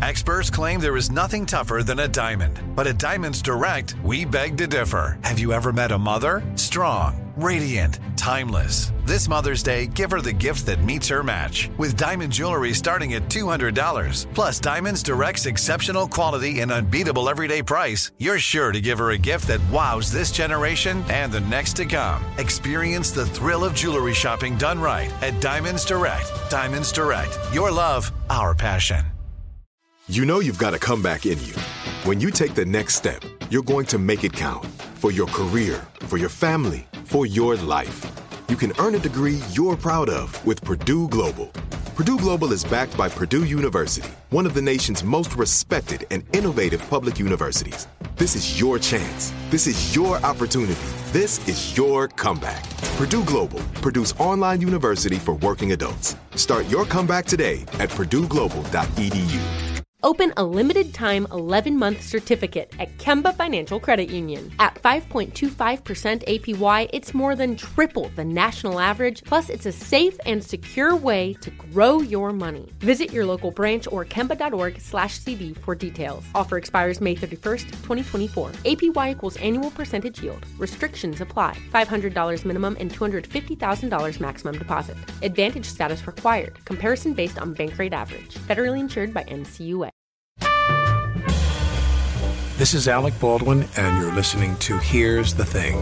Experts claim there is nothing tougher than a diamond. But at Diamonds Direct, we beg to differ. Have you ever met a mother? Strong, radiant, timeless. This Mother's Day, give her the gift that meets her match. With diamond jewelry starting at $200. Plus Diamonds Direct's exceptional quality and unbeatable everyday price, you're sure to give her a gift that wows this generation and the next to come. Experience the thrill of jewelry shopping done right at Diamonds Direct. Diamonds Direct. Your love, our passion. You know you've got a comeback in you. When you take the next step, you're going to make it count. For your career, for your family, for your life. You can earn a degree you're proud of with Purdue Global. Purdue Global is backed by Purdue University, one of the nation's most respected and innovative public universities. This is your chance. This is your opportunity. This is your comeback. Purdue Global, Purdue's online university for working adults. Start your comeback today at purdueglobal.edu. Open a limited-time 11-month certificate at Kemba Financial Credit Union. At 5.25% APY, it's more than triple the national average, plus it's a safe and secure way to grow your money. Visit your local branch or kemba.org/CD for details. Offer expires May 31st, 2024. APY equals annual percentage yield. Restrictions apply. $500 minimum and $250,000 maximum deposit. Advantage status required. Comparison based on bank rate average. Federally insured by NCUA. This is Alec Baldwin, and you're listening to Here's the Thing.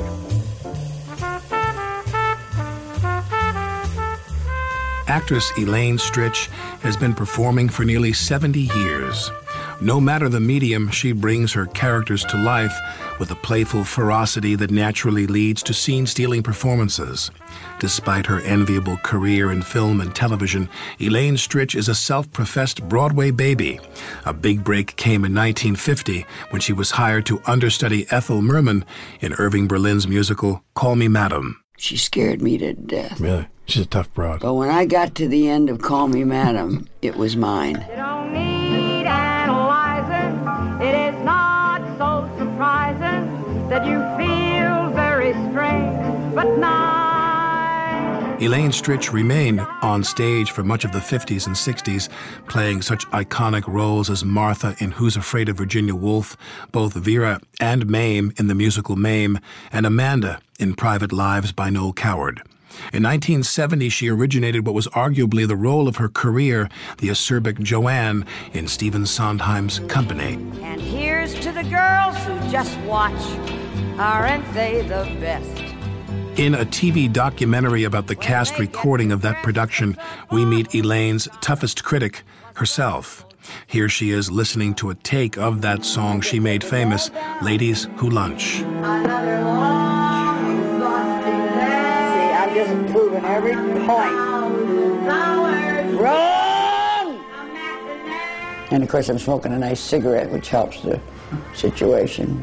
Actress Elaine Stritch has been performing for nearly 70 years. No matter the medium, she brings her characters to life with a playful ferocity that naturally leads to scene-stealing performances. Despite her enviable career in film and television, Elaine Stritch is a self-professed Broadway baby. A big break came in 1950 when she was hired to understudy Ethel Merman in Irving Berlin's musical Call Me Madam. She scared me to death. Really? She's a tough broad. But when I got to the end of Call Me Madam, it was mine. You don't need analyzing. It is not so surprising that you feel very strange, but nice. Elaine Stritch remained on stage for much of the 50s and 60s, playing such iconic roles as Martha in Who's Afraid of Virginia Woolf, both Vera and Mame in the musical Mame, and Amanda in Private Lives by Noel Coward. In 1970, she originated what was arguably the role of her career, the acerbic Joanne in Stephen Sondheim's Company. And here's to the girls who just watch. Aren't they the best? In a TV documentary about the cast recording of that production, we meet Elaine's toughest critic, herself. Here she is listening to a take of that song she made famous, Ladies Who Lunch. Another long exhausting day. I'm just proving every point. Wrong! And of course I'm smoking a nice cigarette, which helps the situation.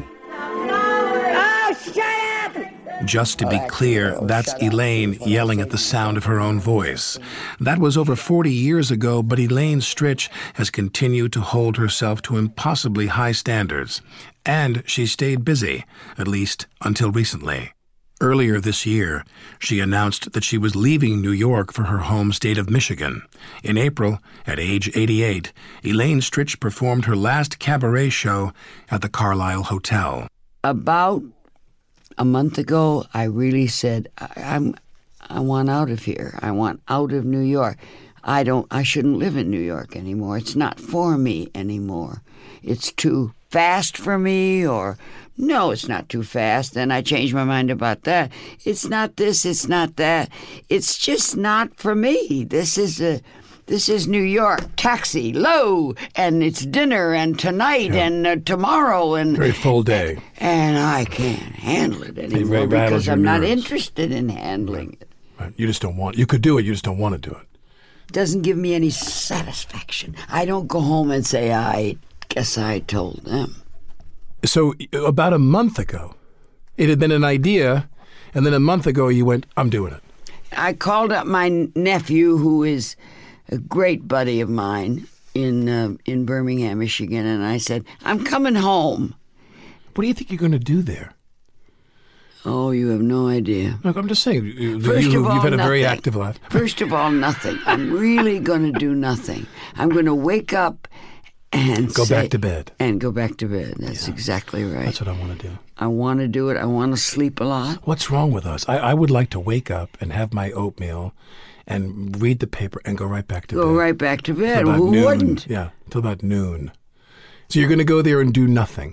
Just to be clear, that's Elaine yelling at the sound of her own voice. That was over 40 years ago, but Elaine Stritch has continued to hold herself to impossibly high standards. And she stayed busy, at least until recently. Earlier this year, she announced that she was leaving New York for her home state of Michigan. In April, at age 88, Elaine Stritch performed her last cabaret show at the Carlisle Hotel. About a month ago, I really said, I want out of here. I want out of New York. I shouldn't live in New York anymore. It's not for me anymore. It's too fast for me, or no, it's not too fast. Then I changed my mind about that. It's not this, it's not that. It's just not for me. This is New York, taxi, low, and it's dinner, and tonight, and tomorrow, and very full day. And I can't handle it anymore because I'm not interested in handling it. Right. You just don't want. You could do it. You just don't want to do it. Doesn't give me any satisfaction. I don't go home and say, I guess I told them. So about a month ago, it had been an idea, and then a month ago you went, I'm doing it. I called up my nephew, who is a great buddy of mine in Birmingham, Michigan, and I said, I'm coming home. What do you think you're going to do there? Oh, you have no idea. Look, I'm just saying, you've nothing. had a very active life. First of all, nothing. I'm really going to do nothing. I'm going to wake up and Go back to bed. And go back to bed. That's exactly right. That's what I want to do. I want to do it. I want to sleep a lot. What's wrong with us? I would like to wake up and have my oatmeal and read the paper and go right back to bed. Go right back to bed. Till about Who noon. wouldn't? Yeah, till about noon. So you're going to go there and do nothing.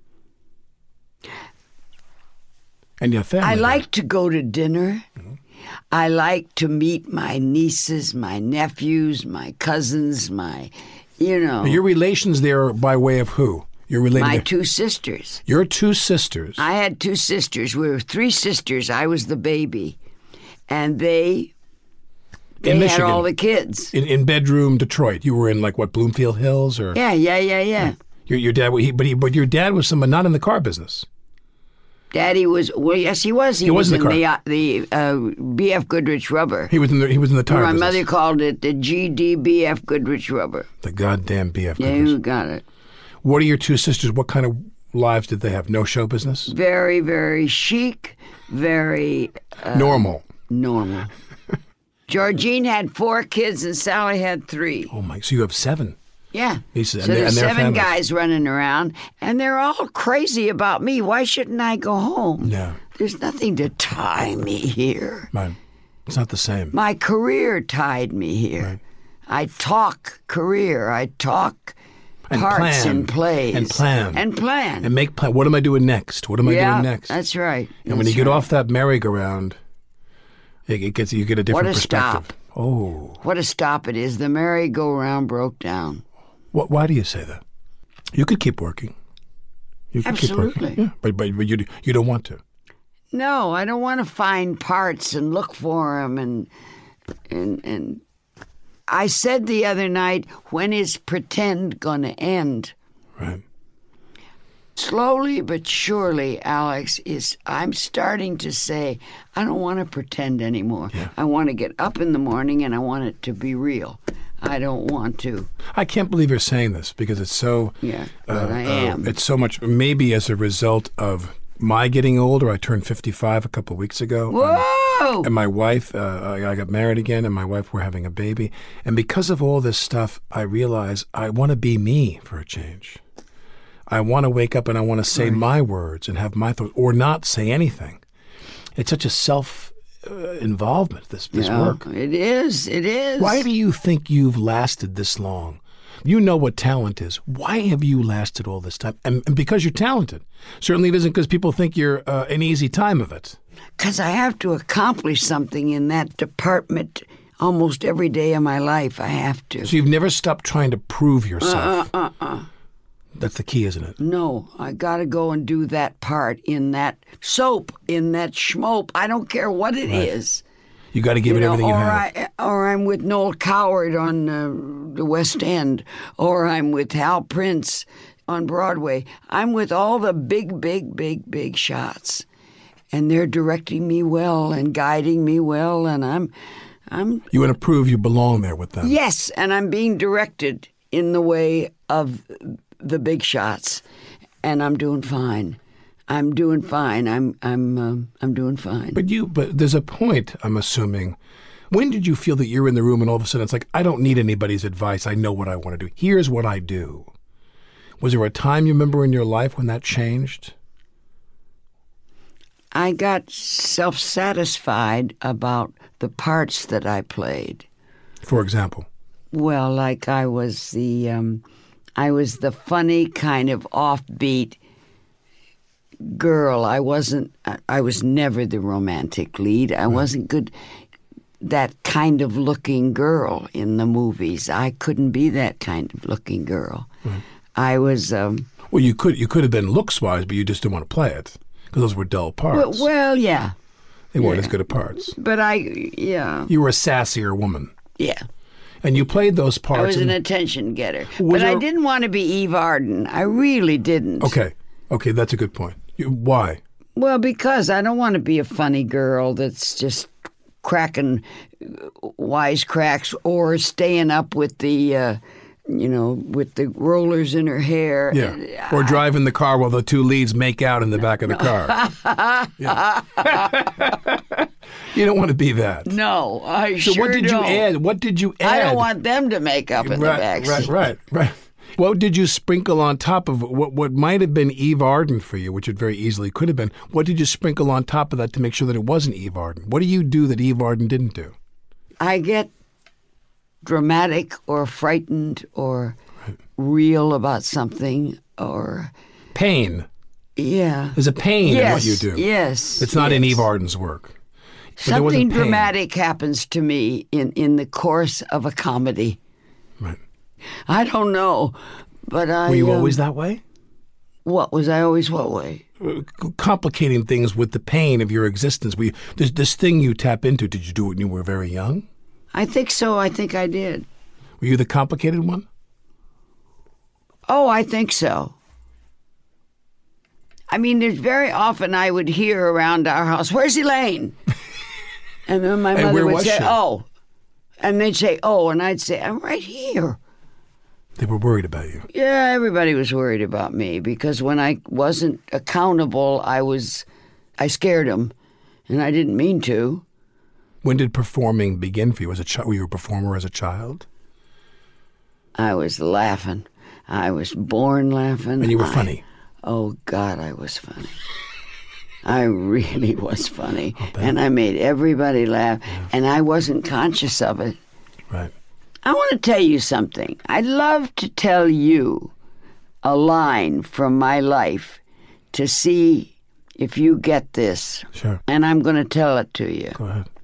And your family. I like to go to dinner. Mm-hmm. I like to meet my nieces, my nephews, my cousins, Your relations there are by way of who? You're related my to 2 sisters. Your 2 sisters. I had 2 sisters. We were 3 sisters. I was the baby. And they in had Michigan, all the kids. In bedroom Detroit. You were in what, Bloomfield Hills? Or Yeah. Your dad, but your dad was someone not in the car business. Daddy was, well, yes, he was. He was in the BF Goodrich Rubber. He was in the tire My business. mother called it the GDBF Goodrich Rubber. The goddamn BF Yeah, Goodrich. you got it. What are your 2 sisters? What kind of lives did they have? No show business? Very, very chic, very Normal. normal. Georgine had 4 kids and Sally had 3. Oh my! So you have 7. Yeah. Nieces, So and there's their 7 families. guys running around, and they're all crazy about me. Why shouldn't I go home? Yeah. There's nothing to tie me here. Right. It's not the same. My career tied me here. Right. I talk career. I talk And parts plan. and plays. And plan. And plan. And make plan. What am I doing next? What am I doing next? That's right. And when you get off that merry-go-round, you get a different What a perspective. stop. Oh. What a stop it is. The merry-go-round broke down. Why do you say that? You could keep working. You could keep Absolutely. working. Yeah, but you don't want to. No, I don't want to find parts and look for them. And I said the other night, when is pretend going to end? Right. Slowly but surely, Alex, I'm starting to say, I don't want to pretend anymore. Yeah. I want to get up in the morning and I want it to be real. I don't want to. I can't believe you're saying this because it's so. Yeah, but I am. It's so much. Maybe as a result of my getting older. I turned 55 a couple of weeks ago. Whoa! And my wife, I got married again, and my wife, we're having a baby. And because of all this stuff, I realize I want to be me for a change. I want to wake up and I want to say my words and have my thoughts, or not say anything. It's such a self-involvement, this work. It is. Why do you think you've lasted this long? You know what talent is. Why have you lasted all this time? And because you're talented. Certainly it isn't because people think you're an easy time of it. Because I have to accomplish something in that department almost every day of my life. I have to. So you've never stopped trying to prove yourself. That's the key, isn't it? No, I got to go and do that part in that soap, in that schmope. I don't care what it is. You got to give it everything you have. Or I'm with Noel Coward on the West End, or I'm with Hal Prince on Broadway. I'm with all the big shots, and they're directing me well and guiding me well, and I'm. You want to prove you belong there with them. Yes, and I'm being directed in the way of the big shots, and I'm doing fine. I'm doing fine. I'm doing fine. But there's a point, I'm assuming. When did you feel that you're in the room and all of a sudden it's like, I don't need anybody's advice. I know what I want to do. Here's what I do. Was there a time you remember in your life when that changed? I got self-satisfied about the parts that I played. For example? Well, like I was the funny kind of offbeat girl. I was never the romantic lead. I wasn't good, that kind of looking girl in the movies. I couldn't be that kind of looking girl. Right. I was... well, you could have been looks-wise, but you just didn't want to play it, because those were dull parts. Well, yeah. They weren't as good at parts. But You were a sassier woman. Yeah. And you played those parts. I was an attention getter. But I didn't want to be Eve Arden. I really didn't. Okay, that's a good point. Why? Well, because I don't want to be a funny girl that's just cracking wisecracks or staying up with the, with the rollers in her hair. Yeah, or driving the car while the two leads make out in the back of the car. You don't want to be that. No, I so sure what did don't. you add? What did you add? I don't want them to make up in the backseat. Right. What did you sprinkle on top of what might have been Eve Arden for you, which it very easily could have been? What did you sprinkle on top of that to make sure that it wasn't Eve Arden? What do you do that Eve Arden didn't do? I get dramatic or frightened or real about something or... Pain. Yeah. There's a pain in what you do. Yes. It's not in Eve Arden's work. But something dramatic happens to me in the course of a comedy. Right. I don't know, but I... Were you always that way? What was I always what way? Complicating things with the pain of your existence. This thing you tap into, did you do it when you were very young? I think so. I think I did. Were you the complicated one? Oh, I think so. I mean, there's very often I would hear around our house, "Where's Elaine?" And then my mother would say, "Oh." And they'd say, "Oh," and I'd say, "I'm right here." They were worried about you. Yeah, everybody was worried about me because when I wasn't accountable, I scared them, and I didn't mean to. When did performing begin for you? Were you a performer as a child? I was laughing. I was born laughing. And you were funny. Oh, God, I was funny. I really was funny. And I made everybody laugh, and I wasn't conscious of it. Right. I want to tell you something. I'd love to tell you a line from my life to see if you get this. Sure. And I'm going to tell it to you. Go ahead.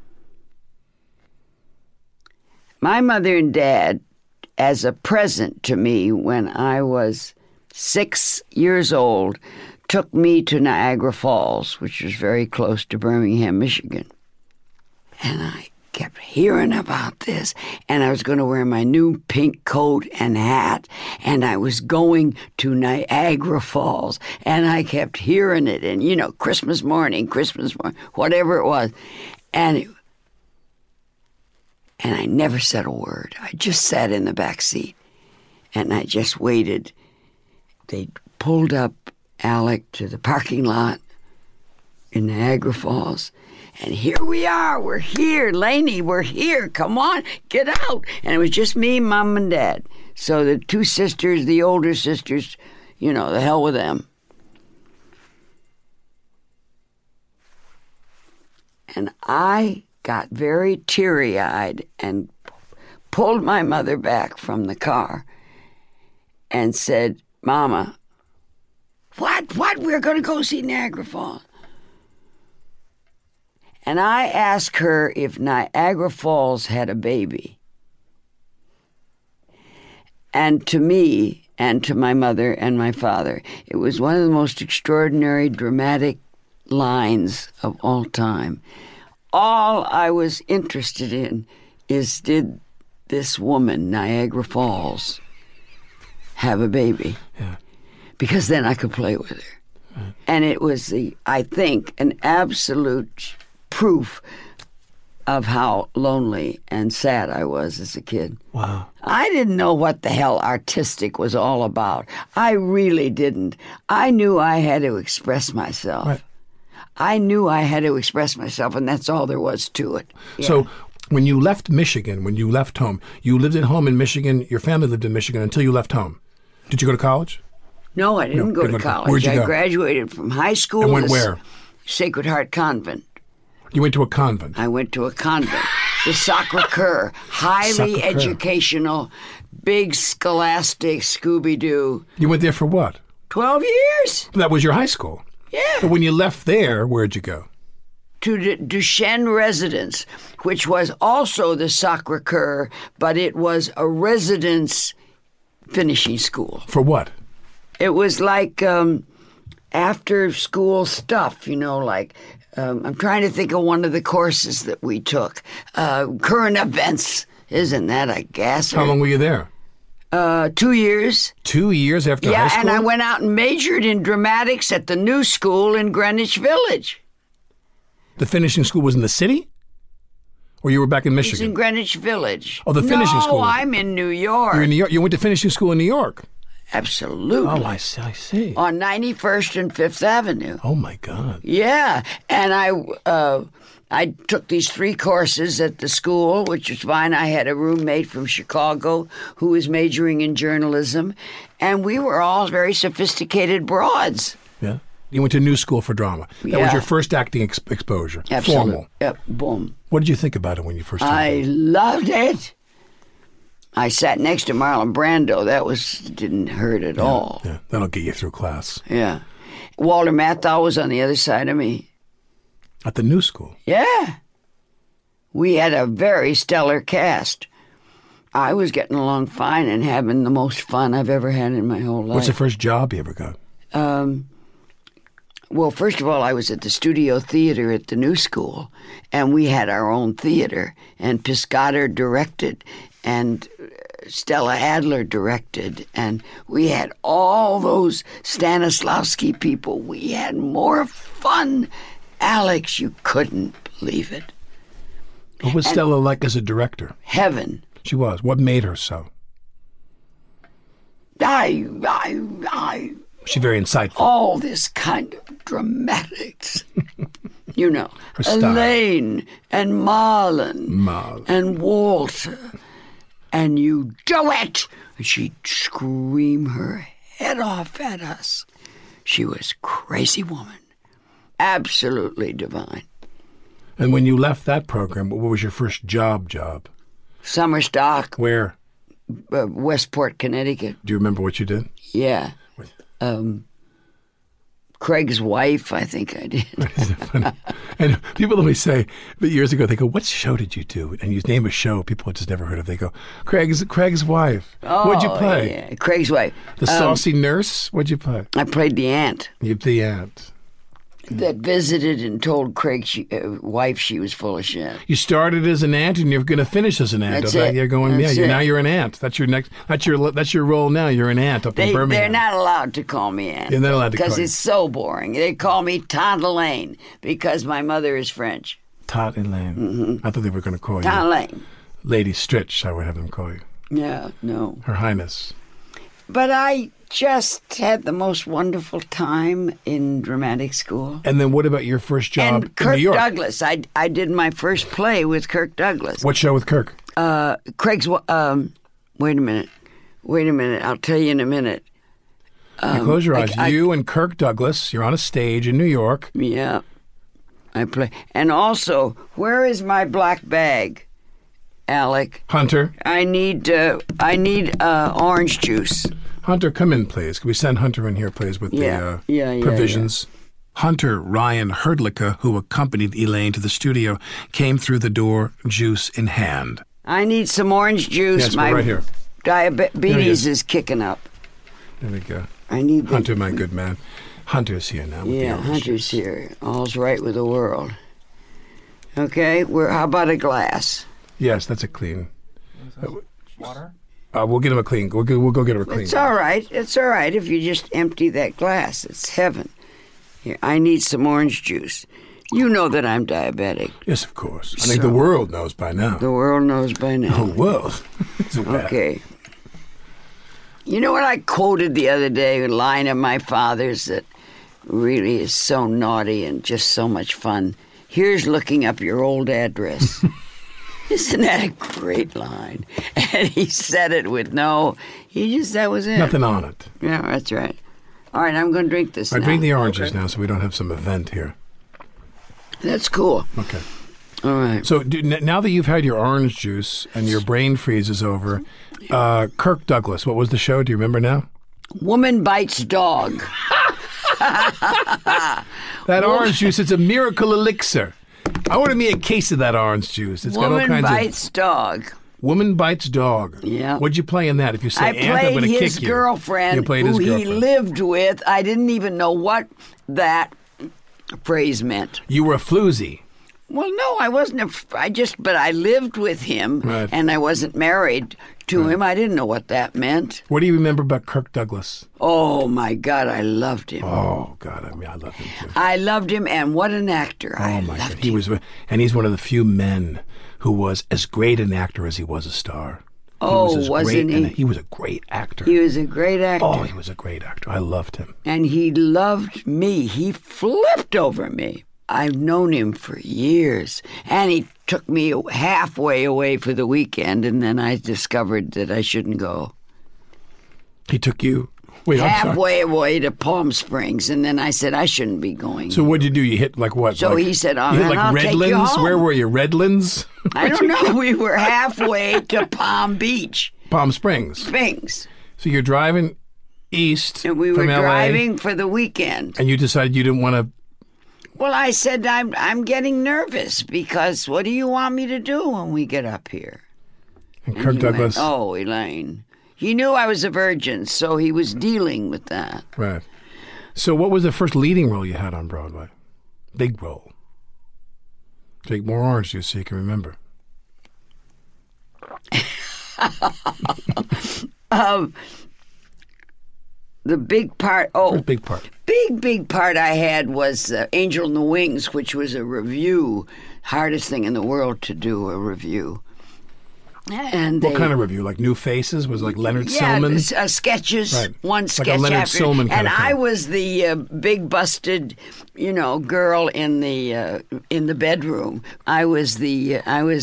My mother and dad, as a present to me when I was 6 years old, took me to Niagara Falls, which was very close to Birmingham, Michigan. And I kept hearing about this, and I was going to wear my new pink coat and hat, and I was going to Niagara Falls, and I kept hearing it, and, Christmas morning, whatever it was. And I never said a word. I just sat in the back seat, and I just waited. They pulled up Alec to the parking lot in Niagara Falls, and here we are. We're here. Lainey, we're here. Come on, get out. And it was just me, Mom, and Dad. So the two sisters, the older sisters, the hell with them. And I got very teary-eyed and pulled my mother back from the car and said, "Mama, what? We're going to go see Niagara Falls." And I asked her if Niagara Falls had a baby. And to me, and to my mother and my father, it was one of the most extraordinary, dramatic lines of all time. All I was interested in is, did this woman, Niagara Falls, have a baby? Yeah. Because then I could play with her. Right. And it was, I think, an absolute proof of how lonely and sad I was as a kid. Wow. I didn't know what the hell artistic was all about. I really didn't. I knew I had to express myself. Right. I knew I had to express myself, and that's all there was to it. Yeah. So when you left Michigan, when you left home, you lived at home in Michigan, your family lived in Michigan until you left home. Did you go to college? No, I didn't go to college. Where'd you go? I graduated from high school. And went where? Sacred Heart Convent. You went to a convent? I went to a convent. The Sacré-Cœur. Highly educational, big scholastic Scooby-Doo. You went there for what? 12 years. That was your high school? Yeah. But when you left there, where'd you go? To the Duchesne Residence, which was also the Sacré-Cœur, but it was a residence finishing school. For what? It was like after-school stuff, I'm trying to think of one of the courses that we took. Current events. Isn't that a gasser? How long were you there? 2 years. 2 years after high school? Yeah, and I went out and majored in dramatics at the new school in Greenwich Village. The finishing school was in the city? Or you were back in Michigan? It was in Greenwich Village. Oh, the finishing school. No, I'm in New York. You're in New York. You went to finishing school in New York? Absolutely. Oh, I see. On 91st and 5th Avenue. Oh, my God. Yeah, and I I took these 3 courses at the school, which was fine. I had a roommate from Chicago who was majoring in journalism, and we were all very sophisticated broads. Yeah. You went to New School for Drama. That was your first acting exposure. Absolutely. Formal. Yep. Boom. What did you think about it when you first started? I loved it. I sat next to Marlon Brando. That didn't hurt at all. Yeah, that'll get you through class. Yeah. Walter Matthau was on the other side of me. At the New School? Yeah. We had a very stellar cast. I was getting along fine and having the most fun I've ever had in my whole life. What's the first job you ever got? Well, first of all, I was at the Studio Theater at the New School, and we had our own theater, and Piscator directed, and Stella Adler directed, and we had all those Stanislavski people. We had more fun. Alex, you couldn't believe it. What was Stella like as a director? Heaven. She was. What made her so? Was she very insightful? All this kind of dramatics. You know, Her style. Elaine and Marlon and Walter. And you do it! And she'd scream her head off at us. She was a crazy woman. Absolutely divine. And when you left that program, what was your first job? Summer stock, Where? Westport, Connecticut. Do you remember what you did? Yeah. Craig's wife, I think I did. Funny. And people always say, but years ago, they go, what show did you do? And you name a show people had just never heard of. They go, Craig's wife. What'd you play? Yeah. Craig's wife. The saucy nurse? What'd you play? I played the aunt. The aunt. That visited and told Craig's wife she was full of shit. You started as an aunt, and you're going to finish as an aunt. That's it. You're going, That's it. Now you're an aunt. That's your next. That's your role now. You're an aunt up in Birmingham. They're not allowed to call me aunt. They're not allowed to call because you. it's so boring. They call me Tante Elaine because my mother is French. Tante Elaine. Mm-hmm. I thought they were going to call you Tante Elaine. Lady Stritch. I would have them call you. Yeah, no. Her Highness. But I just had the most wonderful time in dramatic school. And then what about your first job And Kirk in New York? Douglas. I did my first play with Kirk Douglas. What show with Kirk? Craig's. Wait a minute. I'll tell you in a minute. You close your eyes. You and Kirk Douglas. You're on a stage in New York. Yeah, I play. And also, where is my black bag, Alec? Hunter. I need orange juice. Hunter, come in, please. Can we send Hunter in here, please, with the provisions? Yeah. Hunter Ryan Herdlicka, who accompanied Elaine to the studio, came through the door, juice in hand. I need some orange juice. Yes, we're right here. Diabetes is kicking up. There we go. I need Hunter, my good man. Hunter's here now. With the orange Hunter's juice. here. All's right with the world. Okay, how about a glass? Yes, that's a clean. Water? We'll get him a clean. We'll go get him a clean. It's all right. It's all right if you just empty that glass. It's heaven. Here, I need some orange juice. You know that I'm diabetic. Yes, of course. I think the world knows by now. The world knows by now. The world. Okay. You know what I quoted the other day, a line of my father's that really is so naughty and just so much fun. Here's looking up your old address. Isn't that a great line? And he said it with that was it. Nothing on it. Yeah, that's right. All right, I'm going to drink this now. Drink the oranges now so we don't have some event here. That's cool. Okay. All right. So now that you've had your orange juice and your brain freeze is over, Kirk Douglas, what was the show? Do you remember now? Woman Bites Dog. That orange juice, it's a miracle elixir. I ordered me a case of that orange juice. It's got all kinds Woman Bites Dog. Woman Bites Dog. Yeah. What'd you play in that? If you say I aunt, I'm going to kick you. played his girlfriend, You played his who girlfriend. he lived with. I didn't even know what that phrase meant. You were a floozy. Well, no, I wasn't. But I lived with him, Right. and I wasn't married to him. I didn't know what that meant. What do you remember about Kirk Douglas? Oh, my God, I loved him. Oh, God, I love him, too. I loved him, and what an actor. Oh, my God. He's one of the few men who was as great an actor as he was a star. Wasn't he? He was a great actor. He was a great actor. Oh, he was a great actor. I loved him. And he loved me. He flipped over me. I've known him for years, and he took me halfway away for the weekend, and then I discovered that I shouldn't go. He took you halfway away to Palm Springs, and then I said I shouldn't be going. So what did you do? You hit like what? So he said, "Oh, man, I'll Redlands? take you home." Where were you? Redlands? I don't know. We were halfway to Palm Beach. Palm Springs. So you're driving east and we were from LA, driving for the weekend. And you decided you didn't want to. Well, I said I'm getting nervous because what do you want me to do when we get up here? And Kirk Douglas. Went, "Oh, Elaine." He knew I was a virgin, so he was dealing with that. Right. So what was the first leading role you had on Broadway? Big role. Take more orange juice so you can remember. The big part. Big part. Big part I had was Angel in the Wings, which was a review. Hardest thing in the world to do, a review. And what kind of review? Like New Faces? Was it like Leonard Sillman? Yeah, sketches. Right. One sketch like a Leonard after. Sillman kind and of thing. I was the big busted, girl in the bedroom. I was the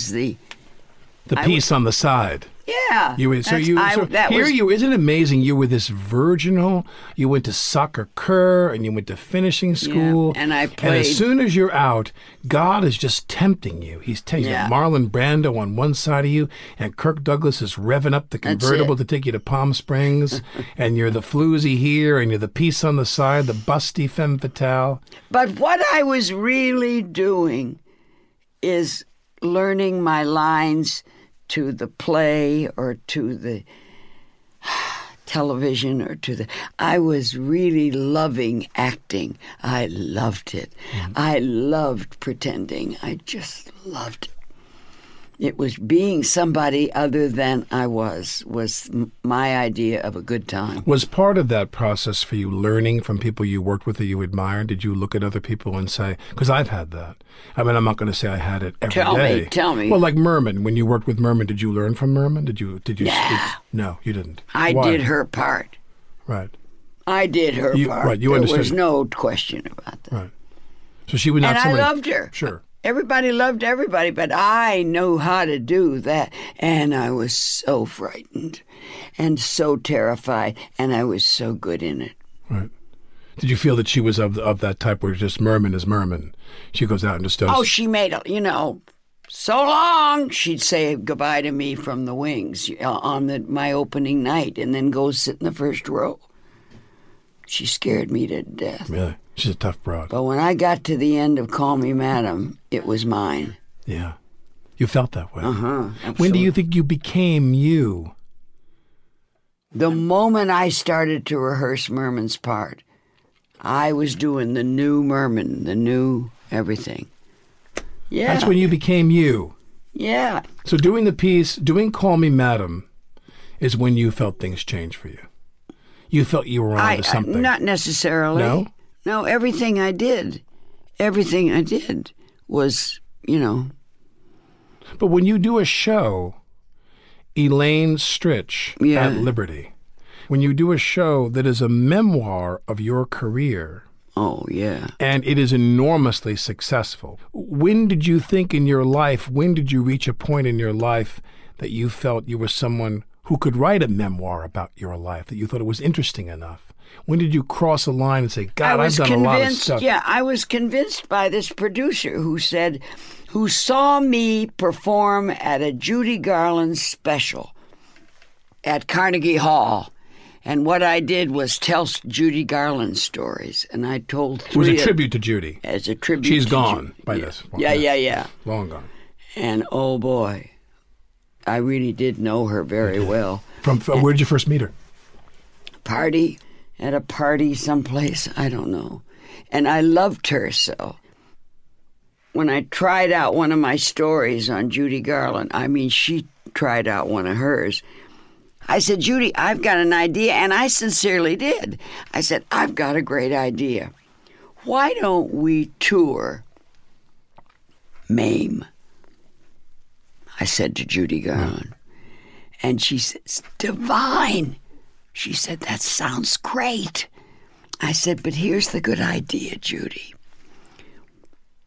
piece on the side. Yeah. Isn't it amazing? You were this virginal. You went to soccer Kerr and you went to finishing school. Yeah, and I played. And as soon as you're out, God is just tempting you. He's telling you Marlon Brando on one side of you, and Kirk Douglas is revving up the convertible to take you to Palm Springs, and you're the floozy here, and you're the piece on the side, the busty femme fatale. But what I was really doing is learning my lines to the play or to the television or I was really loving acting. I loved it. I loved pretending. I just loved it. It was being somebody other than I was my idea of a good time. Was part of that process for you learning from people you worked with that you admired? Did you look at other people and say, because I've had that. I mean, I'm not going to say I had it every day. Tell me. Well, like Merman, when you worked with Merman, did you learn from Merman? Did you? No, you didn't. I did her part. Right. I did her part. Right, you there understood. was no question about that. Right. So she was not somebody. And I loved her. Sure. Everybody loved everybody, but I knew how to do that. And I was so frightened and so terrified, and I was so good in it. Right. Did you feel that she was of that type where just Merman is Merman? She goes out and just does... Oh, she made, so long, she'd say goodbye to me from the wings on my opening night and then go sit in the first row. She scared me to death. Really? She's a tough broad. But when I got to the end of Call Me Madam, it was mine. Yeah. You felt that way. Absolutely. When do you think you became you? The moment I started to rehearse Merman's part, I was doing the new Merman, the new everything. Yeah. That's when you became you. Yeah. So doing the piece, doing Call Me Madam, is when you felt things change for you. You felt you were on to something. Not necessarily. No? No, everything I did was, But when you do a show, Elaine Stritch at Liberty, when you do a show that is a memoir of your career... Oh, yeah. And it is enormously successful. When did you think in your life, when did you reach a point in your life that you felt you were someone who could write a memoir about your life, that you thought it was interesting enough? When did you cross a line and say, God, I've done a lot of stuff? Yeah, I was convinced by this producer who saw me perform at a Judy Garland special at Carnegie Hall. And what I did was tell Judy Garland stories, and I told three. It was a tribute to Judy. As a tribute. She's to gone Judy. by this. Yeah. Long gone. And oh boy, I really did know her very well. From where did you first meet her? At a party someplace, I don't know. And I loved her so. When I tried out one of my stories on Judy Garland, she tried out one of hers. I said, Judy, I've got an idea, and I sincerely did. I said, I've got a great idea. Why don't we tour MAME? I said to Judy Garland. And she says, divine. She said, that sounds great. I said, but here's the good idea, Judy.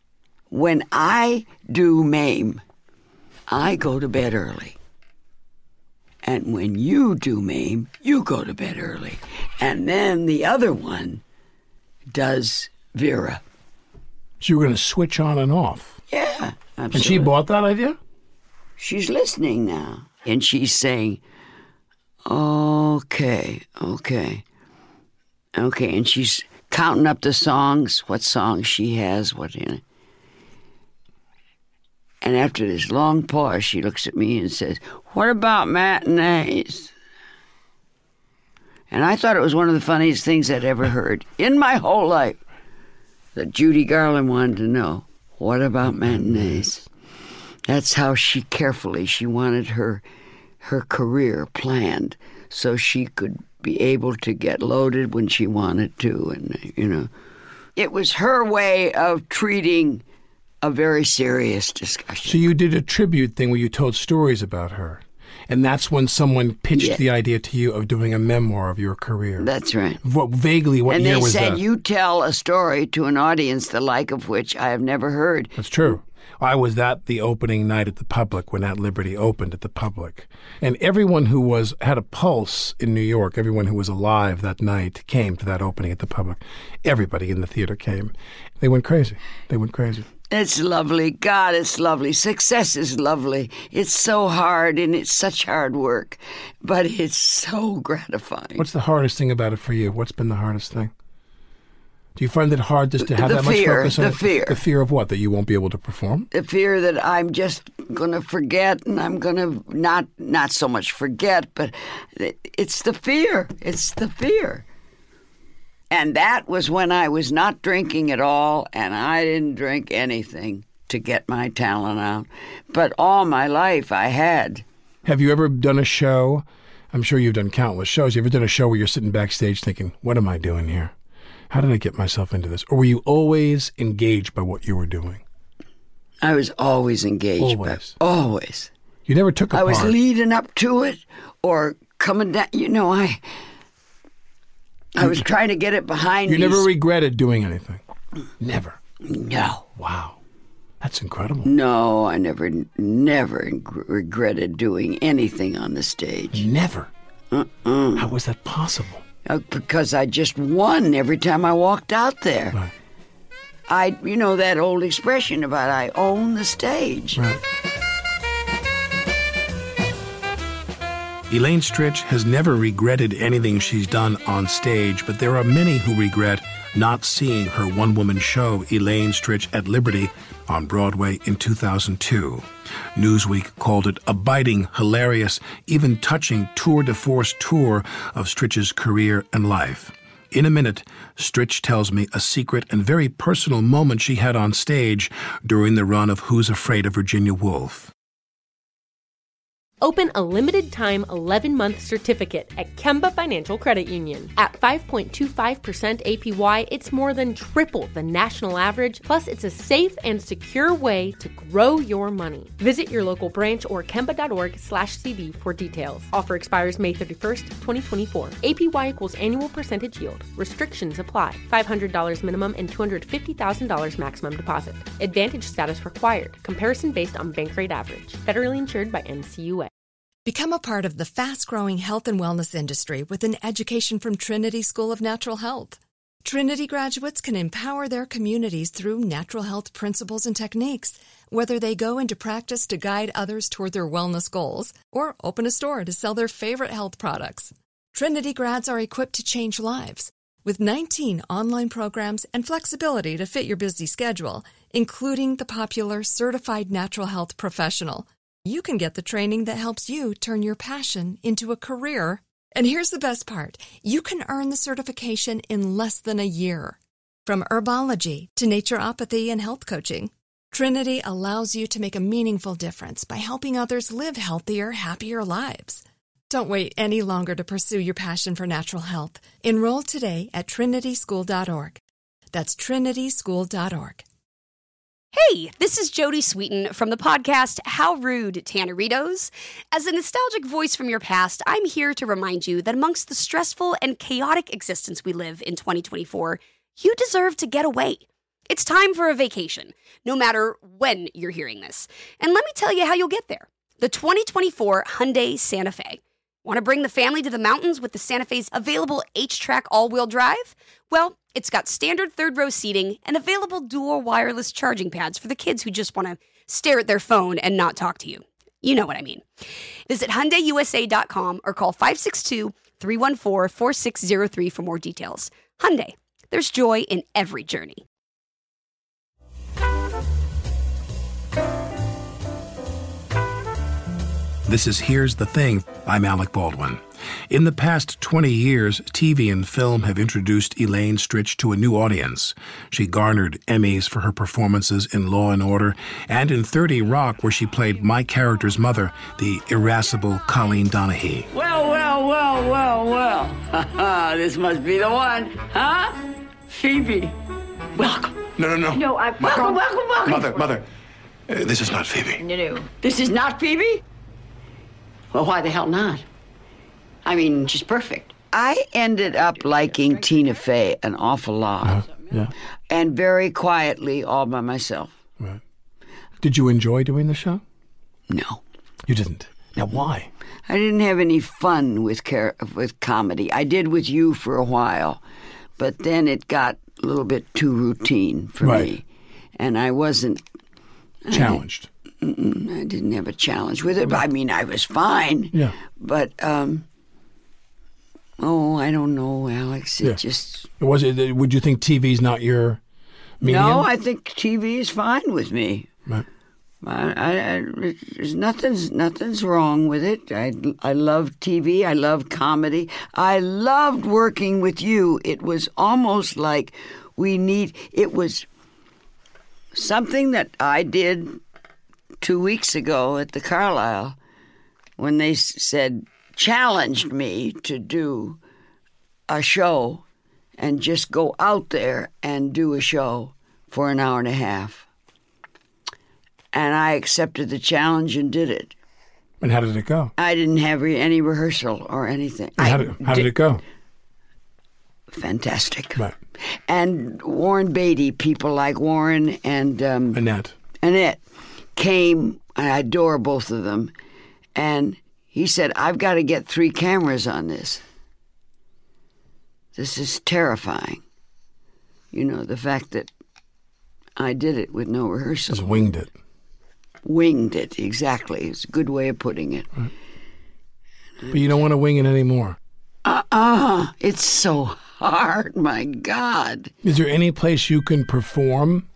when I do MAME, I go to bed early. And when you do MAME, you go to bed early. And then the other one does Vera. So you were going to switch on and off. Yeah, absolutely. And she bought that idea? She's listening now. And she's saying, okay. And she's counting up the songs, what songs she has, And after this long pause, she looks at me and says, "What about matinees?" And I thought it was one of the funniest things I'd ever heard in my whole life, that Judy Garland wanted to know, what about matinees? That's how she wanted her career planned so she could be able to get loaded when she wanted to. And, it was her way of treating a very serious discussion. So you did a tribute thing where you told stories about her. And that's when someone pitched the idea to you of doing a memoir of your career. That's right. What year was that? And they said, you tell a story to an audience the like of which I have never heard. That's true. I was at the opening night at the Public when At Liberty opened at the Public. And everyone who had a pulse in New York, everyone who was alive that night came to that opening at the Public. Everybody in the theater came. They went crazy. It's lovely. God, it's lovely. Success is lovely. It's so hard, and it's such hard work, but it's so gratifying. What's the hardest thing about it for you? What's been the hardest thing? Do you find it hard just to have that much focus on it? The fear. The fear of what? That you won't be able to perform? The fear that I'm just going to forget, and I'm going to not so much forget, but it's the fear. It's the fear. And that was when I was not drinking at all, and I didn't drink anything to get my talent out. But all my life I had. Have you ever done a show? I'm sure you've done countless shows. You ever done a show where you're sitting backstage thinking, what am I doing here? How did I get myself into this? Or were you always engaged by what you were doing? I was always engaged. Always. You never took a part. I was leading up to it or coming down. I was trying to get it behind me. You never regretted doing anything? Never? No. Wow. That's incredible. No, I never regretted doing anything on the stage. Never? How was that possible? Because I just won every time I walked out there. Right. That old expression about I own the stage. Right. Elaine Stritch has never regretted anything she's done on stage, but there are many who regret not seeing her one-woman show, Elaine Stritch at Liberty, on Broadway in 2002. Newsweek called it a biting, hilarious, even touching tour de force tour of Stritch's career and life. In a minute, Stritch tells me a secret and very personal moment she had on stage during the run of Who's Afraid of Virginia Woolf. Open a limited-time 11-month certificate at Kemba Financial Credit Union. At 5.25% APY, it's more than triple the national average, plus it's a safe and secure way to grow your money. Visit your local branch or kemba.org/CD for details. Offer expires May 31st, 2024. APY equals annual percentage yield. Restrictions apply. $500 minimum and $250,000 maximum deposit. Advantage status required. Comparison based on bank rate average. Federally insured by NCUA. Become a part of the fast-growing health and wellness industry with an education from Trinity School of Natural Health. Trinity graduates can empower their communities through natural health principles and techniques, whether they go into practice to guide others toward their wellness goals or open a store to sell their favorite health products. Trinity grads are equipped to change lives with 19 online programs and flexibility to fit your busy schedule, including the popular Certified Natural Health Professional. You can get the training that helps you turn your passion into a career. And here's the best part. You can earn the certification in less than a year. From herbology to naturopathy and health coaching, Trinity allows you to make a meaningful difference by helping others live healthier, happier lives. Don't wait any longer to pursue your passion for natural health. Enroll today at trinityschool.org. That's trinityschool.org. Hey, this is Jodie Sweetin from the podcast How Rude, Tanneritos. As a nostalgic voice from your past, I'm here to remind you that amongst the stressful and chaotic existence we live in 2024, you deserve to get away. It's time for a vacation, no matter when you're hearing this. And let me tell you how you'll get there. The 2024 Hyundai Santa Fe. Want to bring the family to the mountains with the Santa Fe's available H-Track all-wheel drive? Well, it's got standard third-row seating and available dual wireless charging pads for the kids who just want to stare at their phone and not talk to you. You know what I mean. Visit HyundaiUSA.com or call 562-314-4603 for more details. Hyundai, there's joy in every journey. This is Here's the Thing. I'm Alec Baldwin. In the past 20 years, TV and film have introduced Elaine Stritch to a new audience. She garnered Emmys for her performances in Law & Order and in 30 Rock, where she played my character's mother, the irascible Colleen Donaghy. Well. This must be the one, huh? Phoebe, welcome. No. No, welcome. Mother, this is not Phoebe. No. This is not Phoebe? Well, why the hell not? I mean, she's perfect. I ended up liking Tina Fey an awful lot. Yeah. And very quietly, all by myself. Right. Did you enjoy doing the show? No. You didn't? Now, why? I didn't have any fun with comedy. I did with you for a while, but then it got a little bit too routine for me. And I wasn't... Challenged. I didn't have a challenge with it. I mean, I was fine. Yeah. But, I don't know, Alex. It just... Would you think TV's not your medium? No, I think TV is fine with me. Right. There's nothing's wrong with it. I love TV. I love comedy. I loved working with you. It was almost like it was something that I did 2 weeks ago at the Carlisle when they challenged me to do a show and just go out there and do a show for an hour and a half. And I accepted the challenge and did it. And how did it go? I didn't have any rehearsal or anything. How did it go? Fantastic. Right. And Warren Beatty, people like Warren and... Annette came, and I adore both of them. And he said, I've got to get 3 cameras on this. This is terrifying. You know, the fact that I did it with no rehearsal. Just winged it. Winged it, exactly. It's a good way of putting it. Right. But you don't want to wing it anymore. It's so hard, my God. Is there any place you can perform?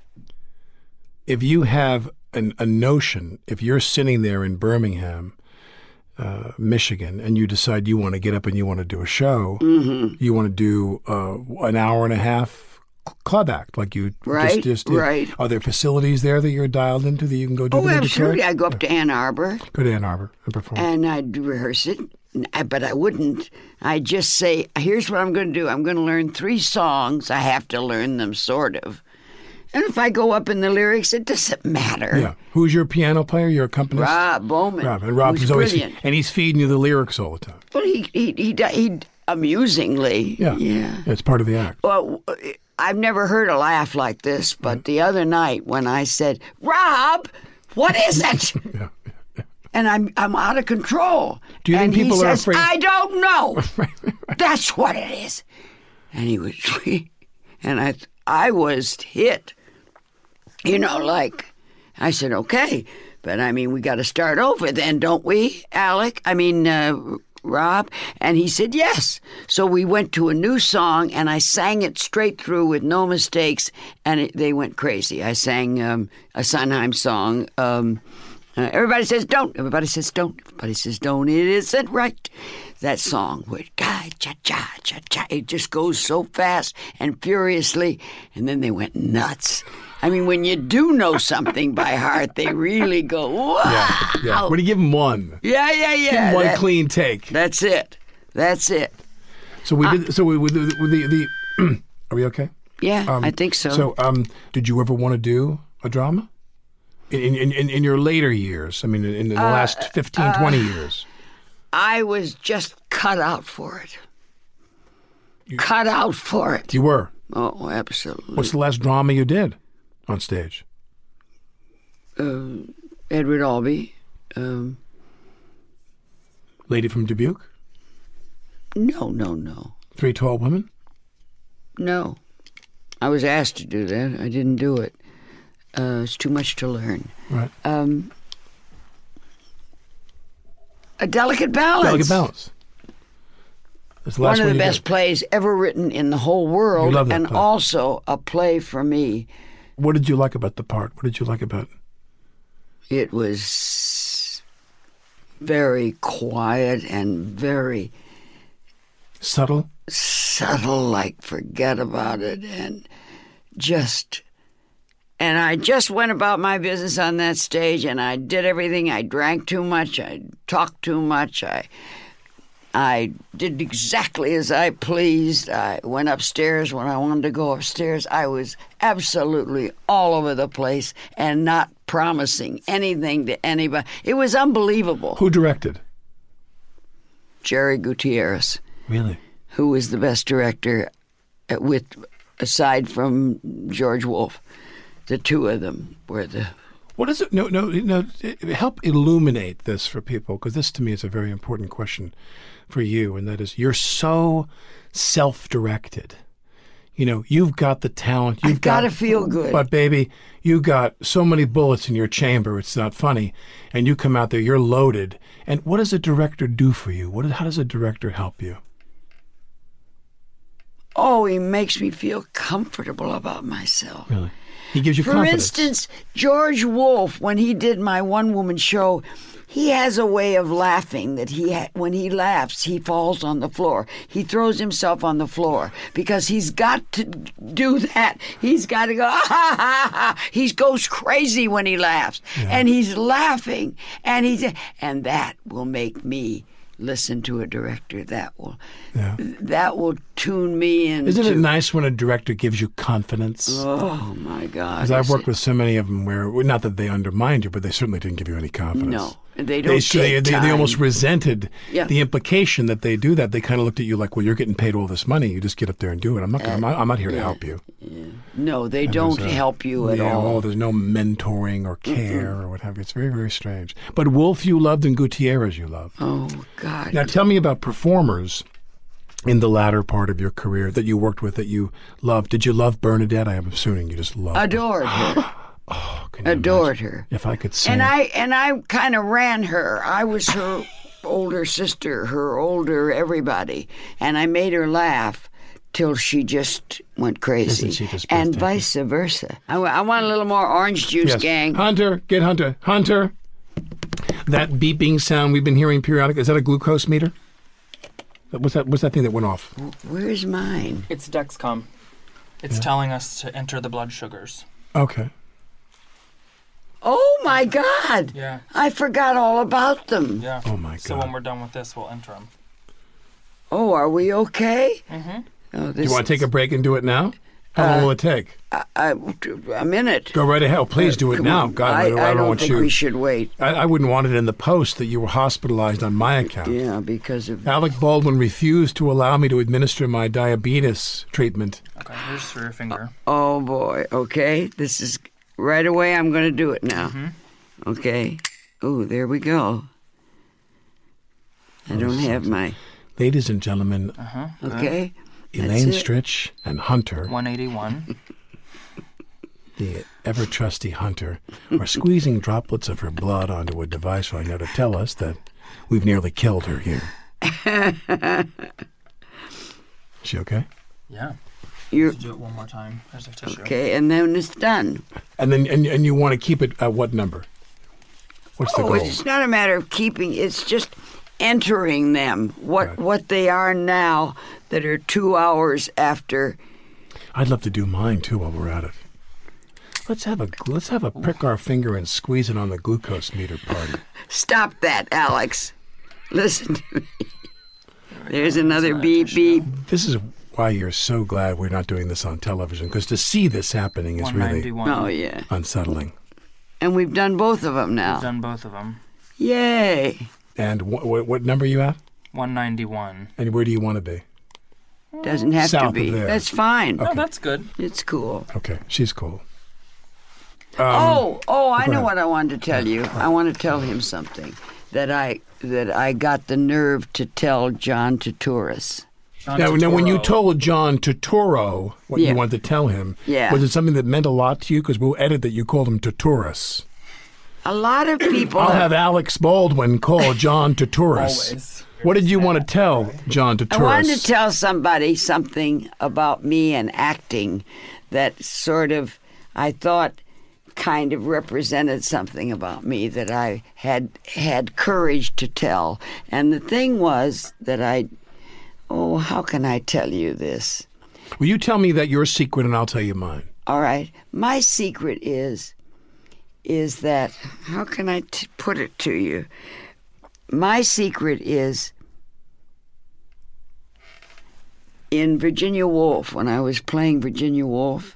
If you have a notion, if you're sitting there in Birmingham, Michigan, and you decide you want to get up and you want to do a show, you want to do an hour and a half club act, like you just did. Right. Are there facilities there that you're dialed into that you can go do? Oh, absolutely. I go up to Ann Arbor. Go to Ann Arbor and perform. And I'd rehearse it, but I wouldn't. I'd just say, here's what I'm going to do. I'm going to learn 3 songs. I have to learn them, sort of. And if I go up in the lyrics, it doesn't matter. Yeah. Who's your piano player, your accompanist? Rob Bowman. And Rob's always brilliant. And he's feeding you the lyrics all the time. Well, he amusingly. Yeah. It's part of the act. Well, I've never heard a laugh like this, but the other night when I said, Rob, what is it? Yeah. And I'm out of control. Do you think people he are says, afraid? I don't know. That's what it is. And he was, and I was hit. You know, like, I said, okay, but I mean, we got to start over then, don't we, Alec? I mean, Rob? And he said, yes. So we went to a new song, and I sang it straight through with no mistakes, and they went crazy. I sang a Sondheim song. Everybody says don't. Everybody says don't. Everybody says don't. It isn't right. That song with cha-cha-cha-cha. It just goes so fast and furiously, and then they went nuts. I mean, when you do know something by heart, they really go, wow. Yeah. When you give them one. Yeah. Give them one clean take. That's it. So we did. So we with the. Are we okay? Yeah, I think so. So, did you ever want to do a drama? In your later years, I mean, in the last 15, 20 years. I was just cut out for it. Cut out for it. You were? Oh, absolutely. What's the last drama you did on stage? Edward Albee. Lady from Dubuque? No. 312 Women? No. I was asked to do that. I didn't do it. It's too much to learn. Right. A Delicate Balance. Delicate Balance. That's the last one of the you best did. plays ever written in the whole world, You love that and play. also a play for me. What did you like about the part? What did you like about it? It was very quiet and very Subtle? subtle, like forget about it, and I just went about my business on that stage, and I did everything. I drank too much. I talked too much. I did exactly as I pleased. I went upstairs when I wanted to go upstairs. I was absolutely all over the place and not promising anything to anybody. It was unbelievable. Who directed? Jerry Gutierrez, Really? who was the best director aside from George Wolfe. The two of them were the... What is it? No. Help illuminate this for people, because this to me is a very important question for you, and that is, you're so self-directed. You know, you've got the talent. You've got to feel good. But baby, you got so many bullets in your chamber. It's not funny, and you come out there, you're loaded. And what does a director do for you? How does a director help you? Oh, he makes me feel comfortable about myself. Really? He gives you For confidence. instance, George Wolfe, when he did my one-woman show, he has a way of laughing that when he laughs, he falls on the floor. He throws himself on the floor because he's got to do that. He's got to go, ha, ha, ha. He goes crazy when he laughs. Yeah. And he's laughing, and that will make me listen to a director. That will tune me in. Isn't it nice when a director gives you confidence? Oh, my God. Because I've worked with so many of them where, not that they undermined you, but they certainly didn't give you any confidence. No, they don't take time. They almost resented Yeah. the implication that they do that. They kind of looked at you like, well, you're getting paid all this money. You just get up there and do it. I'm not here to help you. Yeah. No, they don't help you at all. Oh, there's no mentoring or care or what have you. It's very, very strange. But Wolfe you loved and Gutierrez you loved. Oh, God. Now tell me about performers in the latter part of your career that you worked with that you loved. Did you love Bernadette? I am assuming you just loved Adored her. Oh, can you Adored imagine? her. If I could sing. And I kind of ran her. I was her older sister, her older everybody. And I made her laugh till she just went crazy. Isn't she just and breathtaking? vice versa. I want a little more orange juice, Yes. gang. Hunter, get Hunter. Hunter. That beeping sound we've been hearing periodically, is that a glucose meter? What's that thing that went off? Where's mine? It's Dexcom. It's telling us to enter the blood sugars. Okay. Oh, my God. Yeah. I forgot all about them. Yeah. Oh, my So God. when we're done with this, we'll enter them. Oh, are we okay? Mm-hmm. Oh, Do you want to take a break and do it now? How long will it take? a minute. Go right ahead. Oh, please do it Come now. on. God, I don't don't want think you. we should wait. I wouldn't want it in the post that you were hospitalized on my account. Yeah, because of... Alec Baldwin refused to allow me to administer my diabetes treatment. Okay, here's for your finger. Oh, boy. Okay. This is... Right away, I'm going to do it now. Mm-hmm. Okay. Oh, there we go. I don't have my... Ladies and gentlemen, Okay. Elaine That's it. Stritch and Hunter, 181. the ever-trusty Hunter, are squeezing droplets of her blood onto a device right now to tell us that we've nearly killed her here. Is she okay? Yeah. You're... Do it one more time. There's a tissue. Okay, and then it's done. And then and you want to keep it at what number? What's the Oh, goal? it's not a matter of keeping... It's just entering them, what they are now that are 2 hours after. I'd love to do mine too while we're at it. Let's have a prick our finger and squeeze it on the glucose meter party. Stop that, Alex. Listen to me. There's another beep, beep. This is why you're so glad we're not doing this on television, because to see this happening is really 191. Oh, yeah. unsettling. And we've done both of them We've now. done both of them. Yay. And what number are you at? 191. And where do you want to be? Doesn't have South to of be. there. That's fine. No, that's good. It's cool. Okay, she's cool. I know ahead. what I wanted to tell you. I want to tell him something that I got the nerve to tell John Turturro. Now, when you told John Turturro what you wanted to tell him, was it something that meant a lot to you? Because we'll edit that you called him Turturro. A lot of people. I'll have Alex Baldwin call John Turturro. Always. What did you want to tell John Turturro? I wanted to tell somebody something about me and acting that sort of, I thought, kind of represented something about me that I had courage to tell. And the thing was that how can I tell you this? Will you tell me that your secret and I'll tell you mine? All right. My secret is that, how can I put it to you? My secret is, in Virginia Woolf, when I was playing Virginia Woolf,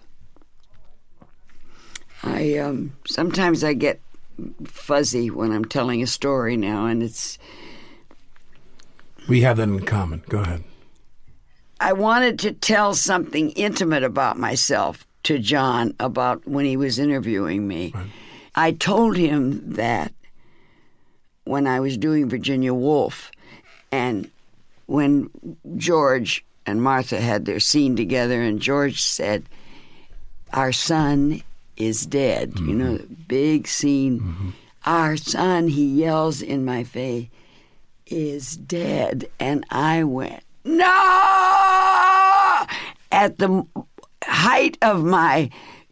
sometimes I get fuzzy when I'm telling a story now, and it's... We have that in common. Go ahead. I wanted to tell something intimate about myself to John about when he was interviewing me. Right. I told him that when I was doing Virginia Woolf, and when George and Martha had their scene together, and George said, "Our son is dead." Mm-hmm. You know, the big scene. Mm-hmm. "Our son," he yells in my face, "is dead." And I went, "No!" At the height of my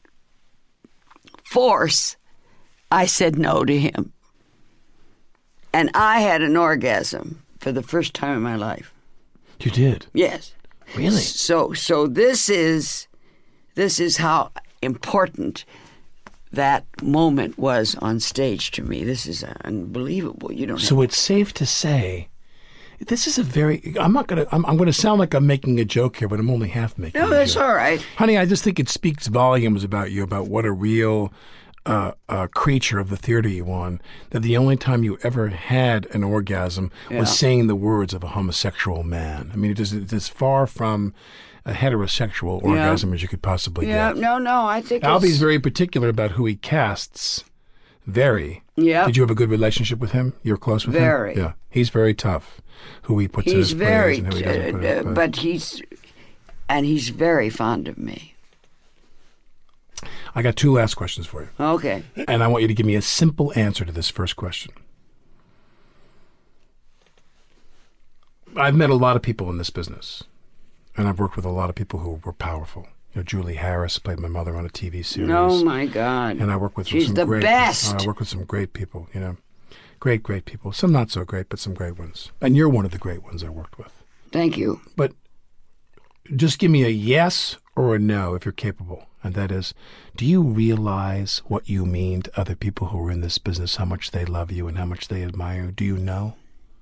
force, I said no to him. And I had an orgasm for the first time in my life. You did? Yes. Really? So this is how important that moment was on stage to me. This is unbelievable. You don't. So it's safe to say, this is a very. I'm going to sound like I'm making a joke here, but I'm only half making. No, that's all right, honey. I just think it speaks volumes about you, about what a real creature of the theater you are. That the only time you ever had an orgasm was saying the words of a homosexual man. I mean, it's as far from a heterosexual orgasm as you could possibly get. No, I think Albie's very particular about who he casts. Very. Yeah. Did you have a good relationship with him? You're close with him? Very. Yeah. He's very tough. Who he puts in his plays and who he doesn't put in. But he's very fond of me. I got two last questions for you. Okay. And I want you to give me a simple answer to this first question. I've met a lot of people in this business, and I've worked with a lot of people who were powerful. You know, Julie Harris played my mother on a TV series. Oh my God! And I work with She's some the great. best. I work with some great people. You know, great people. Some not so great, but some great ones. And you're one of the great ones I worked with. Thank you. But just give me a yes or a no if you're capable. And that is, do you realize what you mean to other people who are in this business, how much they love you and how much they admire you? Do you know?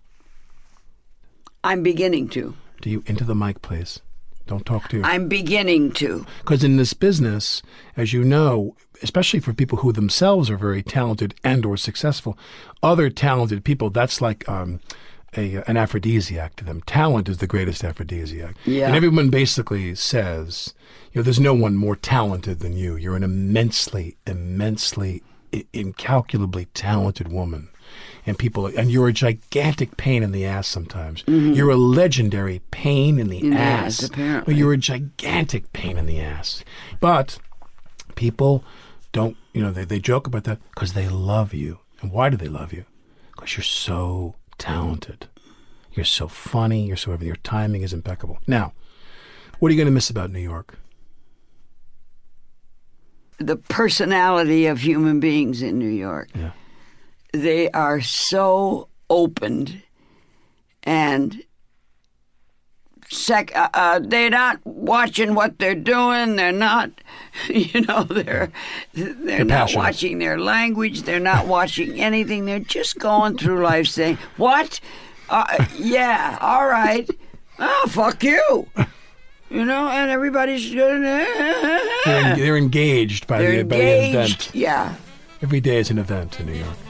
I'm beginning to. Do you, into the mic, please. Don't talk to you. I'm beginning to. Because in this business, as you know, especially for people who themselves are very talented and or successful, other talented people, that's like an aphrodisiac to them. Talent is the greatest aphrodisiac. Yeah. And everyone basically says, you know, there's no one more talented than you. You're an immensely, incalculably talented woman. And you're a gigantic pain in the ass sometimes. Mm-hmm. You're a legendary pain in the ass. Apparently. But you're a gigantic pain in the ass. But people don't, you know, they joke about that because they love you. And why do they love you? Because you're so talented. You're so funny. You're so everything. Your timing is impeccable. Now, what are you going to miss about New York? The personality of human beings in New York. Yeah. They are so open, and they're not watching what they're doing. They're not, you know, they're not watching their language. They're not watching anything. They're just going through life saying, "What? Yeah, all right. Oh, fuck you." You know, and everybody's good. They're engaged by the event. Yeah. Every day is an event in New York.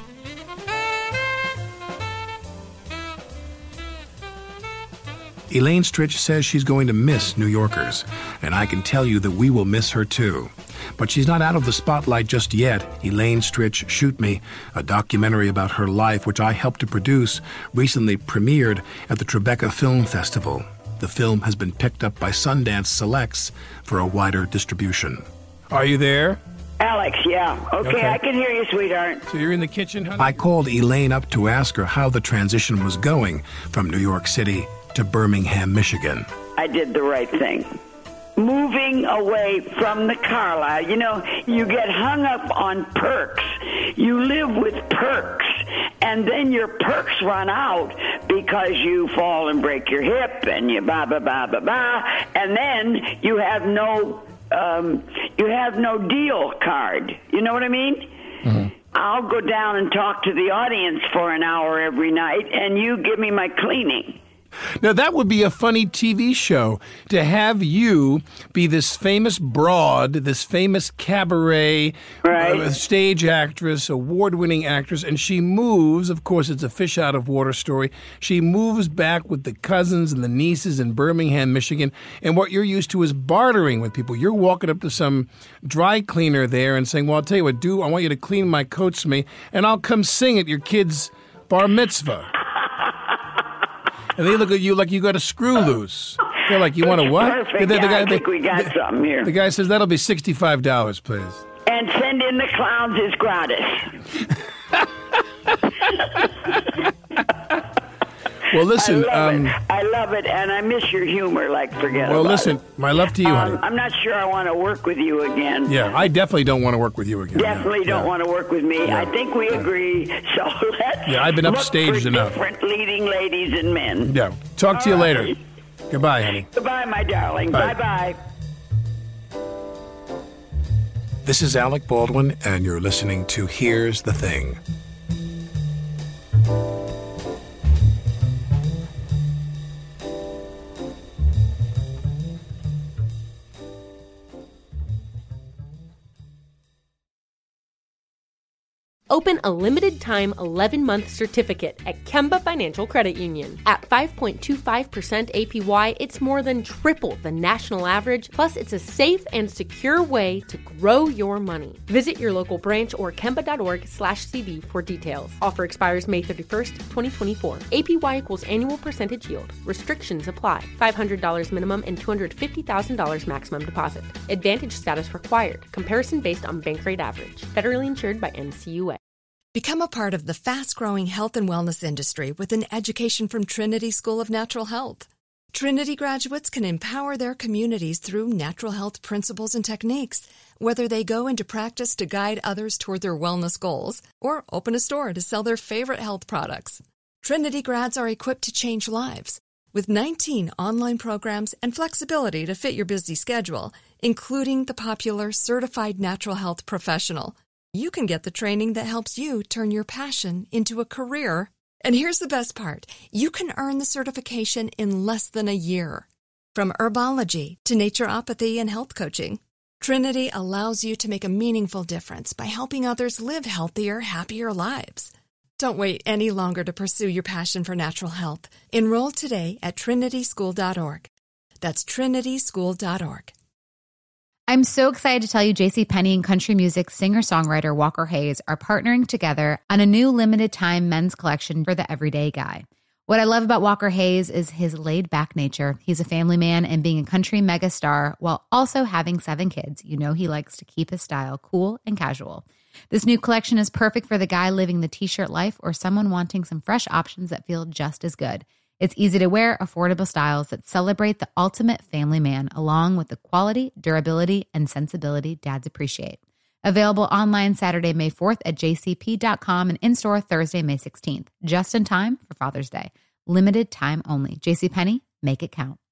Elaine Stritch says she's going to miss New Yorkers, and I can tell you that we will miss her too. But she's not out of the spotlight just yet. Elaine Stritch, Shoot Me, a documentary about her life which I helped to produce, recently premiered at the Tribeca Film Festival. The film has been picked up by Sundance Selects for a wider distribution. Are you there? Alex, yeah. Okay, I can hear you, sweetheart. So you're in the kitchen, honey? I called Elaine up to ask her how the transition was going from New York City to Birmingham, Michigan. I did the right thing. Moving away from the Carlisle. You know, you get hung up on perks. You live with perks, and then your perks run out because you fall and break your hip and you blah, blah, blah, blah, blah, and then you have no deal card. You know what I mean? Mm-hmm. I'll go down and talk to the audience for an hour every night, and you give me my cleaning. Now, that would be a funny TV show, to have you be this famous broad, this famous cabaret stage actress, award-winning actress, and she moves, of course, it's a fish-out-of-water story, she moves back with the cousins and the nieces in Birmingham, Michigan, and what you're used to is bartering with people. You're walking up to some dry cleaner there and saying, well, I'll tell you what, I want you to clean my coats for me, and I'll come sing at your kid's bar mitzvah. And they look at you like you got a screw loose. They're like, you want a what? Perfect. I think we got something here. The guy says, that'll be $65, please. And send in the clowns is gratis. Well, listen. I love it, and I miss your humor like forget about it. Well, listen, my love to you, honey. I'm not sure I want to work with you again. Yeah, I definitely don't want to work with you again. Definitely don't want to work with me. Yeah. I think we agree, so let's I've been upstaged enough. Different leading ladies and men. Yeah, talk to you later. Goodbye, honey. Goodbye, my darling. Bye-bye. This is Alec Baldwin, and you're listening to Here's the Thing. Open a limited-time 11-month certificate at Kemba Financial Credit Union. At 5.25% APY, it's more than triple the national average, plus it's a safe and secure way to grow your money. Visit your local branch or kemba.org/CD for details. Offer expires May 31st, 2024. APY equals annual percentage yield. Restrictions apply. $500 minimum and $250,000 maximum deposit. Advantage status required. Comparison based on bank rate average. Federally insured by NCUA. Become a part of the fast-growing health and wellness industry with an education from Trinity School of Natural Health. Trinity graduates can empower their communities through natural health principles and techniques, whether they go into practice to guide others toward their wellness goals or open a store to sell their favorite health products. Trinity grads are equipped to change lives with 19 online programs and flexibility to fit your busy schedule, including the popular Certified Natural Health Professional. You can get the training that helps you turn your passion into a career. And here's the best part. You can earn the certification in less than a year. From herbology to naturopathy and health coaching, Trinity allows you to make a meaningful difference by helping others live healthier, happier lives. Don't wait any longer to pursue your passion for natural health. Enroll today at trinityschool.org. That's trinityschool.org. I'm so excited to tell you JCPenney and country music singer-songwriter Walker Hayes are partnering together on a new limited-time men's collection for the everyday guy. What I love about Walker Hayes is his laid-back nature. He's a family man, and being a country megastar while also having 7 kids, you know he likes to keep his style cool and casual. This new collection is perfect for the guy living the t-shirt life or someone wanting some fresh options that feel just as good. It's easy to wear, affordable styles that celebrate the ultimate family man, along with the quality, durability, and sensibility dads appreciate. Available online Saturday, May 4th at jcp.com and in-store Thursday, May 16th, just in time for Father's Day. Limited time only. JCPenney, make it count.